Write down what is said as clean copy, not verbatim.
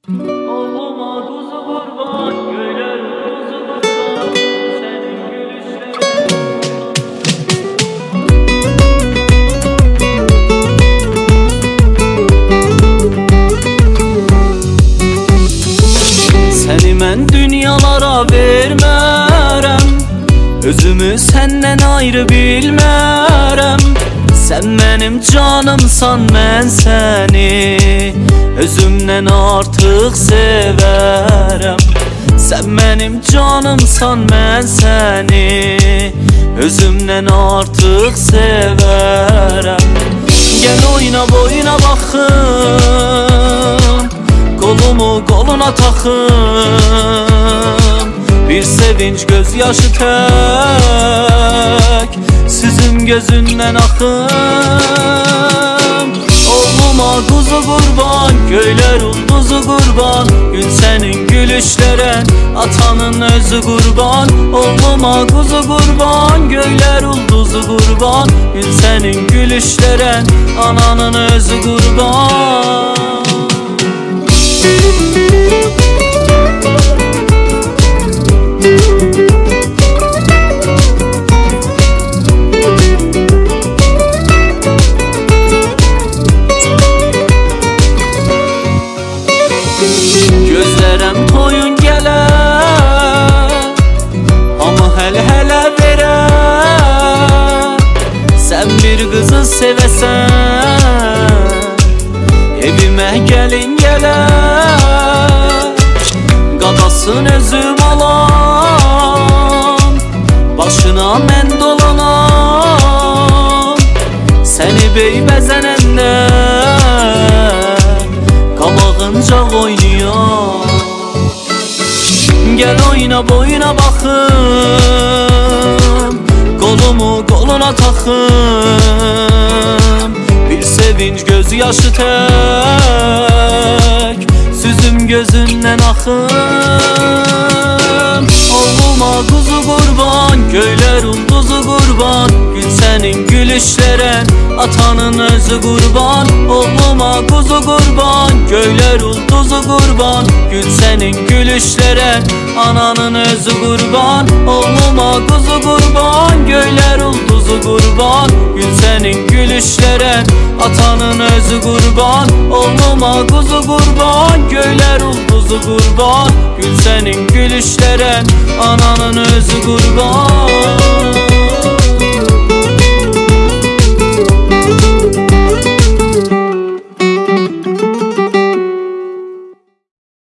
Oğluma kuzu kurban, göyler kuzu kurban, senin gülüşlerin. Seni mən dünyalara vermərəm, özümü senden ayrı bilmərəm. Sen benim canımsan, mən seni özümden artık severem. Sen benim canımsan, mən seni özümden artık severem. Gel oyna boyuna bakım, kolumu koluna takım. Bir sevinç gözyaşı tek, süzüm gözünden akım. Oğluma kuzu kurban, göyler ulduzu kurban, gün senin gülüşlere, atanın özü kurban. Oğluma kuzu kurban, göyler ulduzu kurban, gün senin gülüşlere, ananın özü kurban. Gözlərəm toyun gələ, amma hələ verə. Sən bir qızı sevəsən, evimə gəlin gələ. Qadasın özüm alam, başına mən dolanam. Səni beybəzənəndə qabağınca oynuyor. Gel oyna boyuna bakım, kolumu koluna takım. Bir sevinç gözyaşı tek, süzüm gözünden akım. Oğluma kuzu kurban, göyler ulduzu kurban, gün senin gülüşlere, atanın özü kurban. Oğluma kuzu kurban, göyler ulduzu kurban, gün senin gülüşlere, ananın özü kurban. Oğluma kuzu kurban, göyler ulduzu kurban, gün senin gülüşlere, atanın özü kurban. Oğluma kuzu kurban, göyler ulduzu kurban, gün senin gülüşlere, ananın özü kurban.